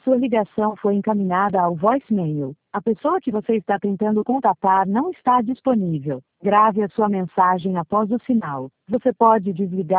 Sua ligação foi encaminhada ao voicemail. A pessoa que você está tentando contatar não está disponível. Grave a sua mensagem após o sinal. Você pode desligar